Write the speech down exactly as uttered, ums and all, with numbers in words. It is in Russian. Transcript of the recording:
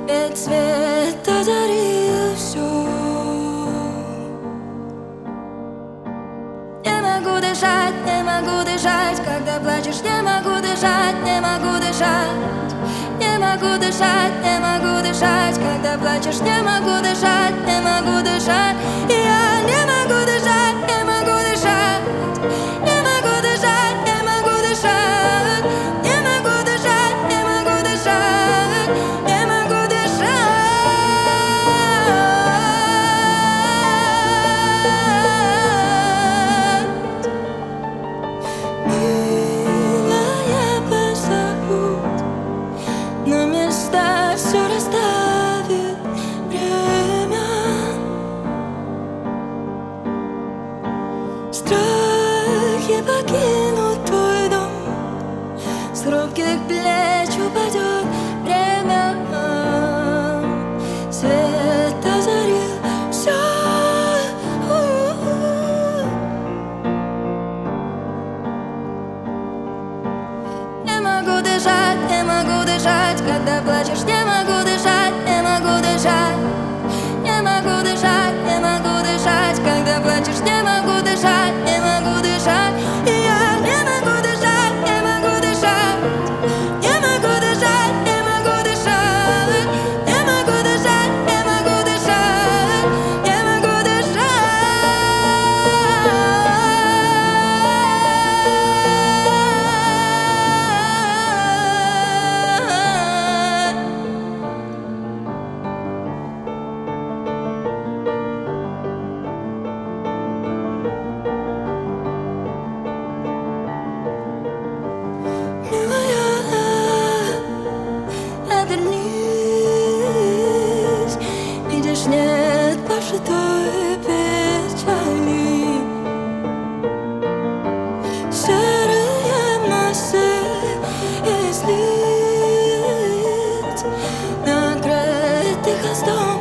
Ведь свет озарил все. Не могу дышать, не могу дышать, когда плачешь, не могу дышать, не могу дышать. Не могу дышать, не могу дышать, когда плачешь, не могу дышать, не могу дышать. И я не могу дышать, не могу дышать, не могу дышать, не могу дышать, не могу дышать, не могу дышать, не могу дышать. Милая, позабудь, на места все расставит время. Страхи покинут твой дом, с хрупких плеч упадет время. Свет озарил все. Не могу дышать, не могу дышать, когда плачешь, не могу дышать, не могу дышать. Не могу дышать, не могу дышать, когда плачешь, не могу дышать, не могу дышать. И я не могу дышать, не могу дышать, не могу дышать, не могу дышать, не могу дышать, не могу дышать, не могу дышать. Обернись, видишь, нет больше той печали. Серые массы из лиц, накрытых оздобой.